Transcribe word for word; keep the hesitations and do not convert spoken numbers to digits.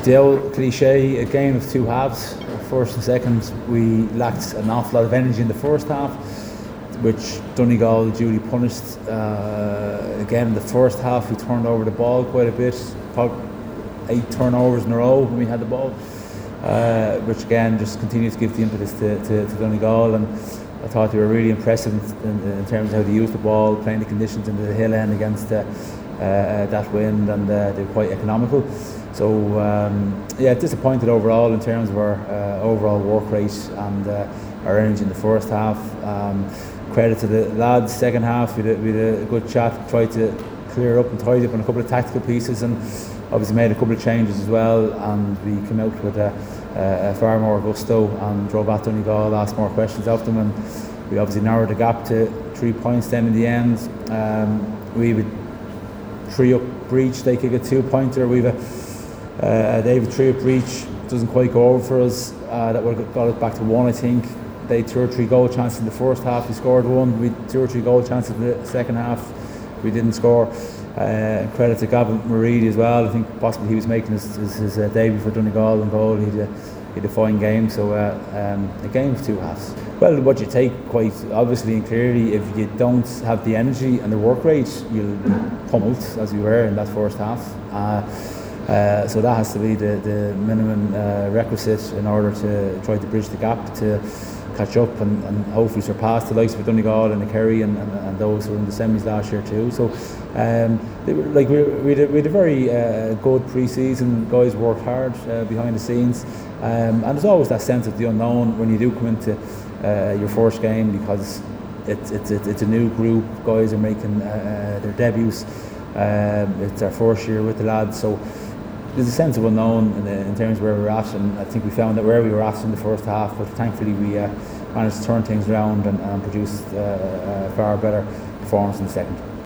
The old cliche, a game of two halves. First and second, we lacked an awful lot of energy in the first half, which Donegal duly punished. Uh, again, in the first half, we turned over the ball quite a bit, about eight turnovers in a row when we had the ball, uh, which again just continued to give the impetus to, to, to Donegal. And I thought they were really impressive in, in terms of how they used the ball, playing the conditions into the hill end against uh, uh, that wind, and uh, they were quite economical. So um, yeah, disappointed overall in terms of our uh, overall work rate and uh, our energy in the first half. Um, credit to the lads, second half we had, a, we had a good chat, tried to clear up and tidy up on a couple of tactical pieces, and obviously made a couple of changes as well, and we came out with a, a, a far more gusto and drove at Donegal, asked more questions of them, and we obviously narrowed the gap to three points then in the end. Um, we would three up breach, they kick a two pointer, we've a Uh, David three up breach, doesn't quite go over for us. Uh, that would have got us back to one, I think. They had two or three goal chances in the first half. We scored one. We had two or three goal chances in the second half. We didn't score. Uh, credit to Gavin Maridi as well. I think possibly he was making his, his, his uh, debut for Donegal in goal. He had a, he had a fine game. So uh, um, a game of two halves. Well, what you take quite obviously and clearly, if you don't have the energy and the work rate, you'll be pummeled as we were in that first half. Uh, Uh, so that has to be the, the minimum uh, requisite in order to try to bridge the gap, to catch up and, and hopefully surpass the likes of Donegal and the Kerry and, and, and those who were in the semis last year too. So um, they were, like we, we, had a, we had a very uh, good pre-season. Guys worked hard uh, behind the scenes, um, and there's always that sense of the unknown when you do come into uh, your first game, because it's, it's, it's a new group. Guys are making uh, their debuts. Um, it's our first year with the lads, so there's a sense of unknown in, in terms of where we're at, and I think we found that where we were at in the first half, but thankfully we uh, managed to turn things around and, and produce uh, a far better performance in the second.